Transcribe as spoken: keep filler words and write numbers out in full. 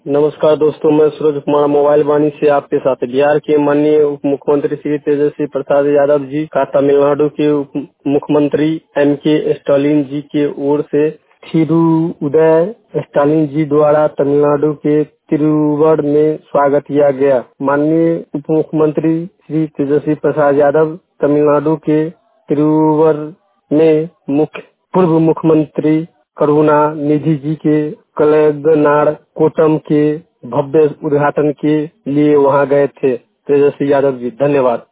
नमस्कार दोस्तों, मैं सूरज कुमार मोबाइल वाणी से आपके साथ। बिहार के माननीय उप मुख्यमंत्री श्री तेजस्वी प्रसाद यादव जी का तमिलनाडु के उप मुख्यमंत्री एम के स्टालिन जी के ओर से थिरुउदय स्टालिन जी द्वारा तमिलनाडु के तिरुवर में स्वागत किया गया। माननीय उप मुख्यमंत्री श्री तेजस्वी प्रसाद यादव तमिलनाडु के तिरुवर में मुख्य पूर्व मुख्यमंत्री करुणानिधि जी के कलगनार कोटम के भव्य उद्घाटन के लिए वहां गए थे। तेजस्वी यादव जी, धन्यवाद।